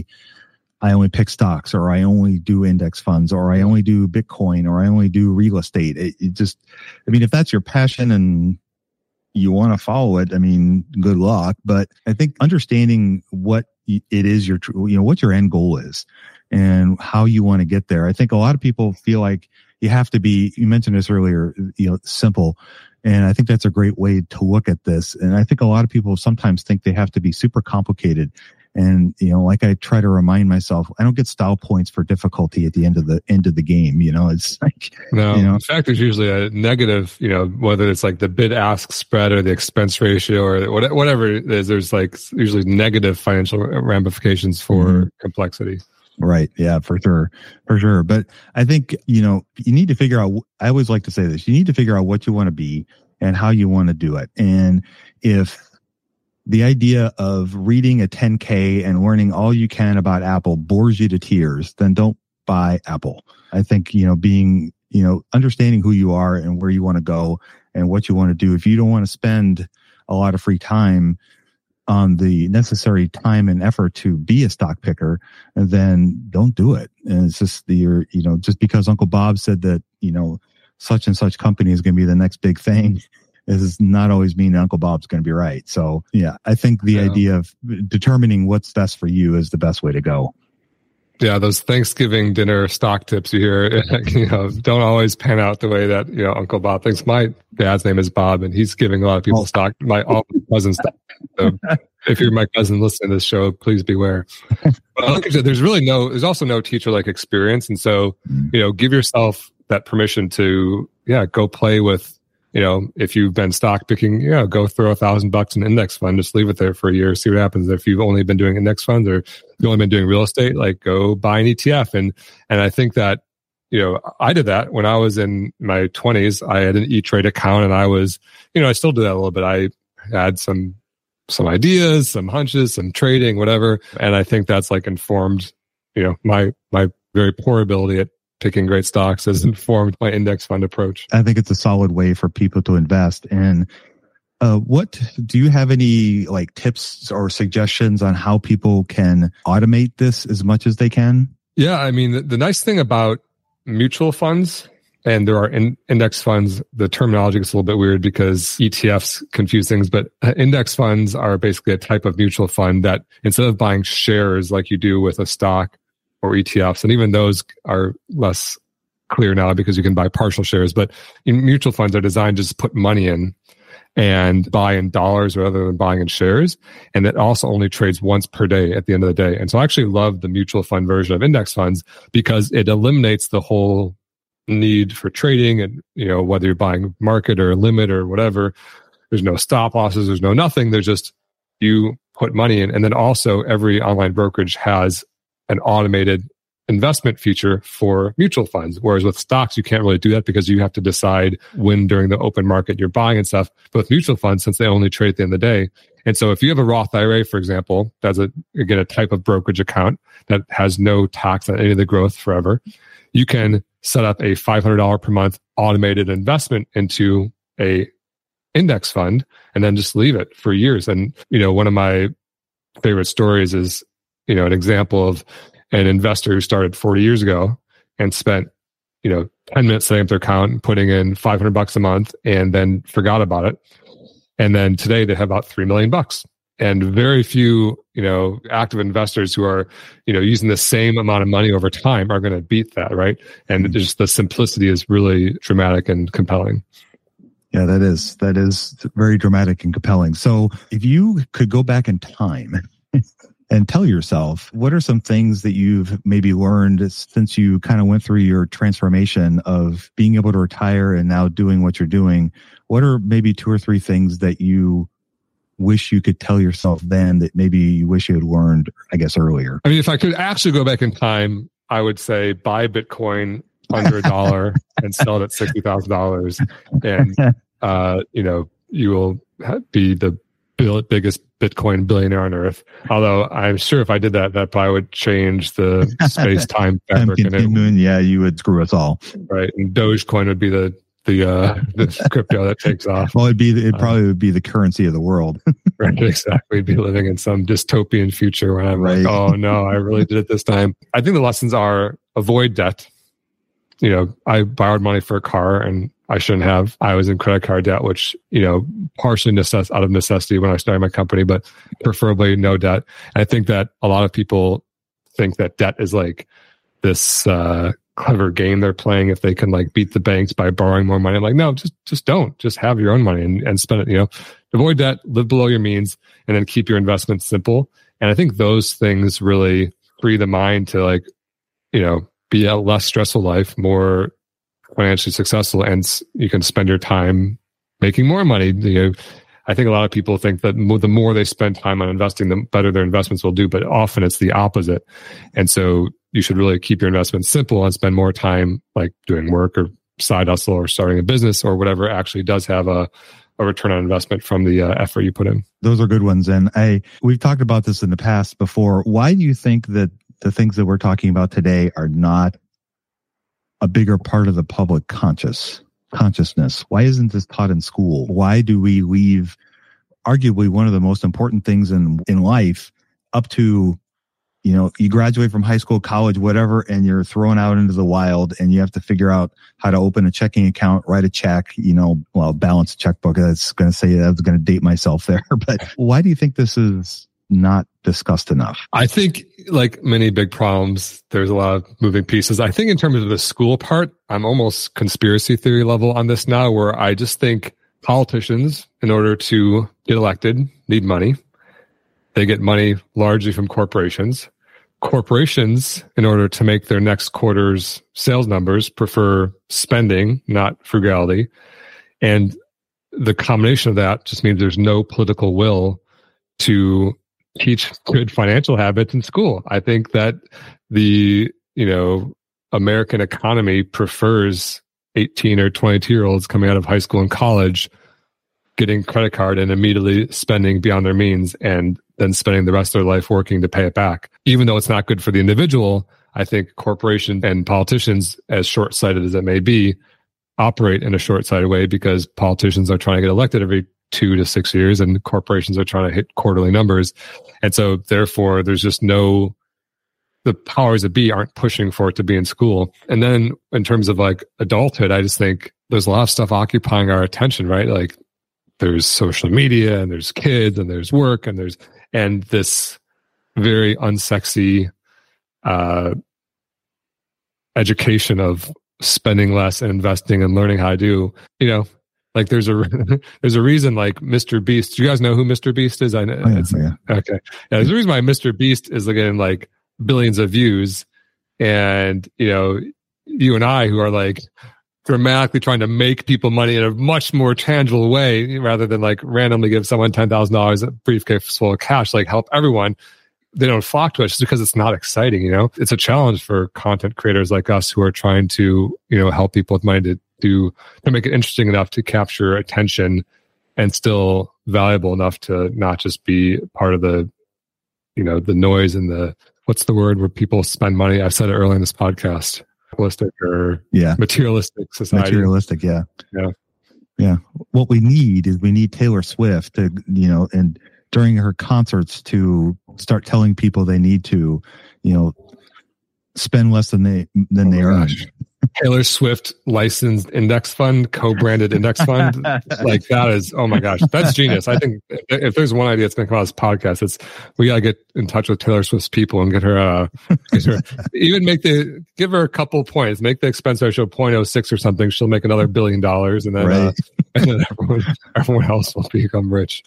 I only pick stocks, or I only do index funds, or I only do Bitcoin, or I only do real estate. It, it just, I mean, if that's your passion and you want to follow it, I mean, good luck. But I think understanding what it is your, you know, what your end goal is and how you want to get there. I think a lot of people feel like you have to be, you mentioned this earlier, you know, simple. And I think that's a great way to look at this. And I think a lot of people sometimes think they have to be super complicated. And, you know, like I try to remind myself, I don't get style points for difficulty at the end of the end of the game. You know, it's like, no, you know, in fact, there's usually a negative, you know, whether it's like the bid ask spread or the expense ratio or whatever it is, there's like usually negative financial ramifications for mm-hmm. complexity. Right. Yeah, for sure. For sure. But I think, you know, you need to figure out, I always like to say this, you need to figure out what you want to be and how you want to do it. And if the idea of reading a ten K and learning all you can about Apple bores you to tears, then don't buy Apple. I think, you know, being, you know, understanding who you are and where you want to go and what you want to do. If you don't want to spend a lot of free time on the necessary time and effort to be a stock picker, then don't do it. And it's just the, you know, just because Uncle Bob said that, you know, such and such company is going to be the next big thing, this does not always mean Uncle Bob's going to be right. So yeah, I think the yeah. idea of determining what's best for you is the best way to go. Yeah, those Thanksgiving dinner stock tips you hear, you know, don't always pan out the way that, you know, Uncle Bob thinks. My dad's name is Bob, and he's giving a lot of people oh. stock. My all my cousins stock. So if you're my cousin listening to this show, please beware. But like I said, there's really no, there's also no teacher like experience, and so you know, give yourself that permission to yeah, go play with. You know, if you've been stock picking, yeah, go throw a thousand bucks in an index fund, just leave it there for a year, see what happens. If you've only been doing index funds or you've only been doing real estate, like go buy an E T F. And, and I think that, you know, I did that when I was in my twenties. I had an E-Trade account and I was, you know, I still do that a little bit. I had some, some ideas, some hunches, some trading, whatever. And I think that's like informed, you know, my, my very poor ability at picking great stocks has informed my index fund approach. I think it's a solid way for people to invest. And uh, what do you have any like tips or suggestions on how people can automate this as much as they can? Yeah, I mean, the, the nice thing about mutual funds, and there are in, index funds, the terminology gets a little bit weird because E T Fs confuse things, but index funds are basically a type of mutual fund that instead of buying shares like you do with a stock or E T Fs, and even those are less clear now because you can buy partial shares, but in mutual funds are designed to just put money in and buy in dollars rather than buying in shares. And it also only trades once per day at the end of the day. And so I actually love the mutual fund version of index funds because it eliminates the whole need for trading and, you know, whether you're buying market or limit or whatever, there's no stop losses, there's no nothing. There's just you put money in. And then also every online brokerage has an automated investment feature for mutual funds. Whereas with stocks, you can't really do that because you have to decide when during the open market you're buying and stuff. But with mutual funds, since they only trade at the end of the day. And so if you have a Roth I R A, for example, that's a, again, a type of brokerage account that has no tax on any of the growth forever, you can set up a five hundred dollars per month automated investment into a index fund and then just leave it for years. And, you know, one of my favorite stories is, you know, an example of an investor who started forty years ago and spent, you know, ten minutes setting up their account and putting in five hundred bucks a month and then forgot about it. And then today they have about three million bucks. and very few, you know, active investors who are, you know, using the same amount of money over time are going to beat that, right? And just the simplicity is really dramatic and compelling. Yeah, that is that is very dramatic and compelling. So, if you could go back in time and tell yourself, what are some things that you've maybe learned since you kind of went through your transformation of being able to retire and now doing what you're doing? What are maybe two or three things that you wish you could tell yourself then that maybe you wish you had learned, I guess, earlier? I mean, if I could actually go back in time, I would say buy Bitcoin under a dollar and sell it at sixty thousand dollars. And, uh, you know, you will be the biggest Bitcoin billionaire on earth. Although I'm sure if I did that, that probably would change the space-time fabric. And it, yeah, you would screw us all. Right. And Dogecoin would be the the uh, the crypto that takes off. Well, it'd be it probably um, would be the currency of the world. Right, exactly. We'd be living in some dystopian future when I'm right. like, oh no, I really did it this time. I think the lessons are avoid debt. You know, I borrowed money for a car and I shouldn't have. I was in credit card debt, which, you know, partially necess- out of necessity when I started my company, but preferably no debt. And I think that a lot of people think that debt is like this uh, clever game they're playing if they can like beat the banks by borrowing more money. I'm like, no, just just don't. Just have your own money and, and spend it, you know. Avoid debt, live below your means, and then keep your investments simple. And I think those things really free the mind to like, you know, be a less stressful life, more financially successful, and you can spend your time making more money. You know, I think a lot of people think that the more they spend time on investing, the better their investments will do, but often it's the opposite. And so you should really keep your investments simple and spend more time like doing work or side hustle or starting a business or whatever actually does have a, a return on investment from the uh, effort you put in. Those are good ones. And I, we've talked about this in the past before. Why do you think that the things that we're talking about today are not a bigger part of the public conscious consciousness? Why isn't this taught in school? Why do we leave arguably one of the most important things in, in life up to, you know, you graduate from high school, college, whatever, and you're thrown out into the wild and you have to figure out how to open a checking account, write a check, you know, well, balance a checkbook. That's going to say, that's going to date myself there. But why do you think this is not discussed enough? I think, like many big problems, there's a lot of moving pieces. I think in terms of the school part, I'm almost conspiracy theory level on this now, where I just think politicians, in order to get elected, need money. They get money largely from corporations. Corporations, in order to make their next quarter's sales numbers, prefer spending, not frugality. And the combination of that just means there's no political will to teach good financial habits in school. I think that the, you know, American economy prefers eighteen or twenty-two year olds coming out of high school and college getting credit card and immediately spending beyond their means and then spending the rest of their life working to pay it back. Even though it's not good for the individual, I think corporations and politicians, as short-sighted as it may be, operate in a short-sighted way because politicians are trying to get elected every two to six years and corporations are trying to hit quarterly numbers. And so therefore there's just no, the powers that be aren't pushing for it to be in school. And then in terms of like adulthood, I just think there's a lot of stuff occupying our attention, right? Like there's social media and there's kids and there's work and there's, and this very unsexy, uh, education of spending less and investing and learning how to do, you know, like there's a there's a reason like Mister Beast. Do you guys know who Mister Beast is? I know. Oh, yeah, yeah. Okay. Yeah, there's a reason why Mister Beast is getting like billions of views, and you know, you and I who are like dramatically trying to make people money in a much more tangible way rather than like randomly give someone ten thousand dollars a briefcase full of cash, like help everyone. They don't flock to it just because it's not exciting. You know, it's a challenge for content creators like us who are trying to, you know, help people with money to do, to make it interesting enough to capture attention and still valuable enough to not just be part of the, you know, the noise and the, what's the word where people spend money? I said it earlier in this podcast, holistic or yeah. materialistic society. Materialistic. Yeah. Yeah. Yeah. What we need is we need Taylor Swift to, you know, and during her concerts to start telling people they need to, you know, spend less than they, than oh they earn. Taylor Swift licensed index fund, co-branded index fund. Like that is, oh my gosh, that's genius. I think if there's one idea that's going to come out of this podcast, it's we got to get in touch with Taylor Swift's people and get her, uh, get her even make the, give her a couple points, make the expense ratio zero point zero six or something. She'll make another billion dollars and then, right. uh, and then everyone, everyone else will become rich.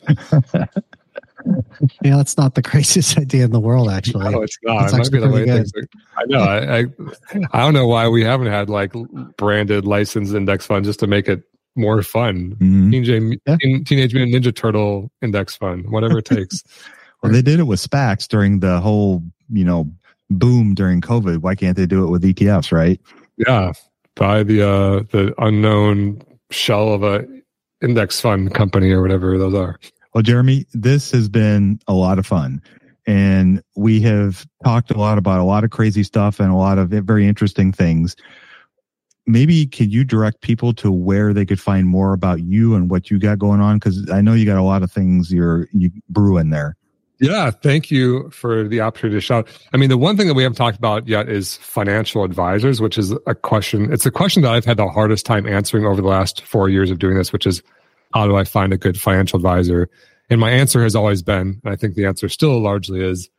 Yeah, that's not the craziest idea in the world, actually. No, it's not. It's it might be the way good. things are. I know. I, I I don't know why we haven't had like branded licensed index fund just to make it more fun. Mm-hmm. Teenage, Yeah. Teenage Mutant Ninja Turtle index fund, whatever it takes. Well, they did it with SPACs during the whole, you know, boom during COVID. Why can't they do it with E T Fs, right? Yeah, buy the uh, the unknown shell of a index fund company or whatever those are. Well, Jeremy, this has been a lot of fun. And we have talked a lot about a lot of crazy stuff and a lot of very interesting things. Maybe can you direct people to where they could find more about you and what you got going on? Because I know you got a lot of things you're you brew in there. Yeah, thank you for the opportunity to shout. I mean, the one thing that we haven't talked about yet is financial advisors, which is a question. It's a question that I've had the hardest time answering over the last four years of doing this, which is, how do I find a good financial advisor? And my answer has always been, and I think the answer still largely is,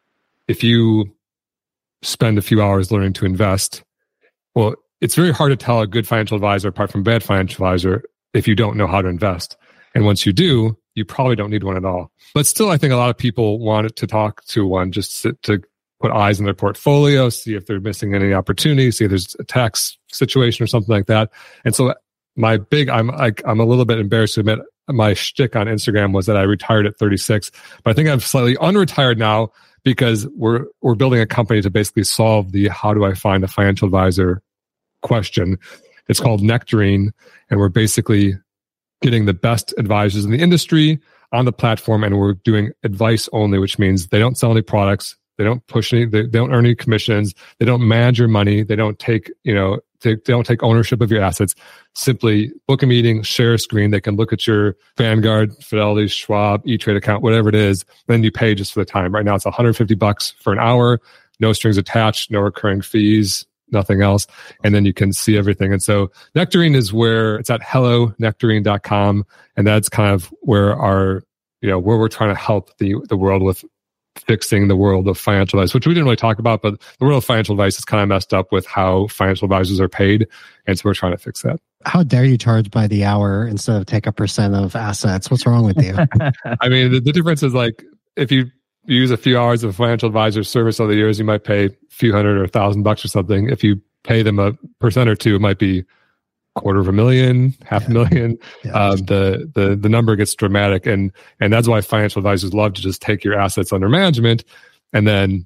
if you spend a few hours learning to invest, well, it's very hard to tell a good financial advisor apart from a bad financial advisor if you don't know how to invest. And once you do, you probably don't need one at all. But still, I think a lot of people want to talk to one just to, to put eyes in their portfolio, see if they're missing any opportunities, see if there's a tax situation or something like that. And so my big, I'm like, I'm a little bit embarrassed to admit my shtick on Instagram was that I retired at thirty-six, but I think I'm slightly unretired now because we're, we're building a company to basically solve the, how do I find a financial advisor question. It's called Nectarine. And we're basically getting the best advisors in the industry on the platform. And we're doing advice only, which means they don't sell any products. They don't push any, they, they don't earn any commissions. They don't manage your money. They don't take, you know, they, they don't take ownership of your assets. Simply book a meeting, share a screen. They can look at your Vanguard, Fidelity, Schwab, E-Trade account, whatever it is. Then you pay just for the time. Right now it's one hundred fifty bucks for an hour, no strings attached, no recurring fees, nothing else. And then you can see everything. And so Nectarine is where it's at hello nectarine dot com. And that's kind of where our, you know, where we're trying to help the, the world with fixing the world of financial advice, which we didn't really talk about, but the world of financial advice is kind of messed up with how financial advisors are paid. And so we're trying to fix that. How dare you charge by the hour instead of take a percent of assets? What's wrong with you? I mean, the, the difference is like, if you use a few hours of a financial advisor service over the years, you might pay a few hundred or a thousand bucks or something. If you pay them a percent or two, it might be quarter of a million, half a million. Yeah. Um, the, the, the number gets dramatic. And, and that's why financial advisors love to just take your assets under management and then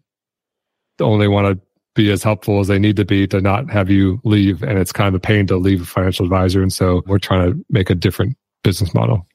only want to be as helpful as they need to be to not have you leave. And it's kind of a pain to leave a financial advisor. And so we're trying to make a different business model.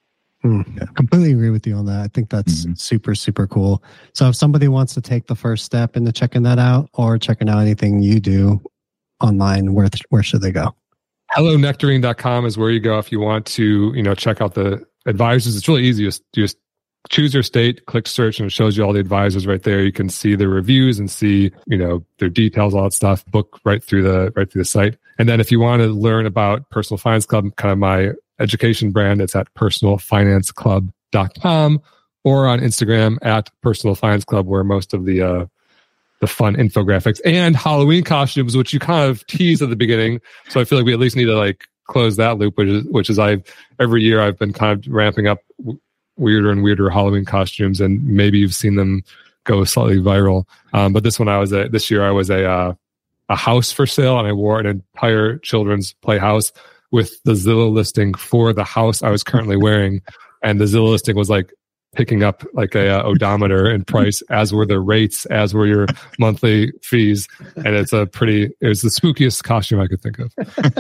Mm, yeah. Completely agree with you on that. I think that's mm-hmm. super, super cool. So if somebody wants to take the first step into checking that out or checking out anything you do online, where, where should they go? hello nectarine dot com is where you go if you want to, you know, check out the advisors. It's really easy. Just, just choose your state, click search, and it shows you all the advisors right there. You can see the reviews and see, you know, their details, all that stuff. Book right through the right through the site. And then if you want to learn about Personal Finance Club, kind of my education brand, it's at personal finance club dot com or on Instagram at Personal Finance Club, where most of the uh, the fun infographics and Halloween costumes, which you kind of tease at the beginning. So I feel like we at least need to like close that loop, which is, which is I've, every year I've been kind of ramping up w- weirder and weirder Halloween costumes, and maybe you've seen them go slightly viral. Um, but this one I was a, this year I was a, uh, a house for sale, and I wore an entire children's playhouse with the Zillow listing for the house I was currently wearing. And the Zillow listing was like picking up like a, a odometer in price, as were the rates, as were your monthly fees. And it's a pretty, it was the spookiest costume I could think of.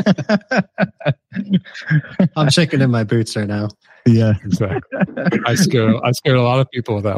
I'm shaking in my boots right now. Yeah, exactly. I scared, I scared a lot of people with that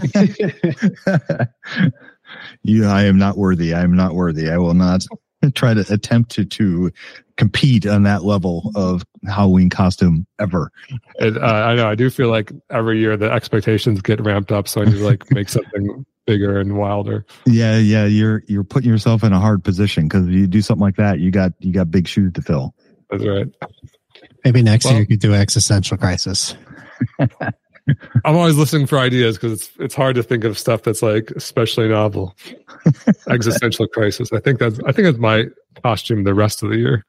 one. You, I am not worthy. I am not worthy. I will not try to attempt to, to compete on that level of Halloween costume ever. It, uh, I know. I do feel like every year the expectations get ramped up, so I need to like make something bigger and wilder. Yeah, yeah, you're you're putting yourself in a hard position because if you do something like that, you got you got big shoes to fill. That's right. Maybe next well, year you could do Existential Crisis. I'm always listening for ideas because it's it's hard to think of stuff that's like especially novel. Existential Crisis. I think that's I think that's my costume the rest of the year.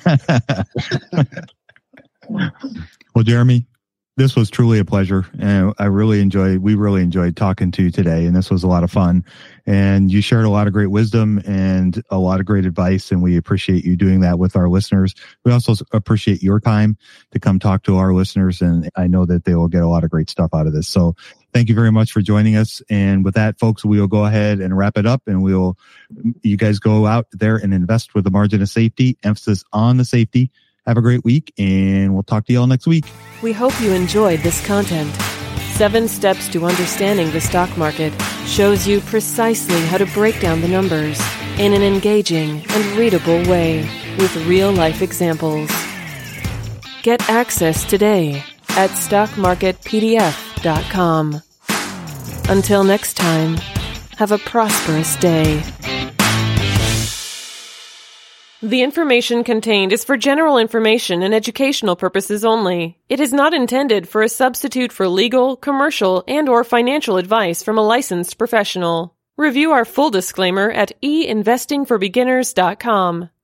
Well, Jeremy, this was truly a pleasure, and I really enjoyed. We really enjoyed talking to you today, and this was a lot of fun. And you shared a lot of great wisdom and a lot of great advice, and we appreciate you doing that with our listeners. We also appreciate your time to come talk to our listeners, and I know that they will get a lot of great stuff out of this. So, thank you very much for joining us. And with that, folks, we will go ahead and wrap it up, and we'll you guys go out there and invest with a margin of safety, emphasis on the safety. Have a great week, and we'll talk to you all next week. We hope you enjoyed this content. Seven Steps to Understanding the Stock Market shows you precisely how to break down the numbers in an engaging and readable way with real-life examples. Get access today at stock market p d f dot com. Until next time, have a prosperous day. The information contained is for general information and educational purposes only. It is not intended for a substitute for legal, commercial, and or financial advice from a licensed professional. Review our full disclaimer at e investing for beginners dot com.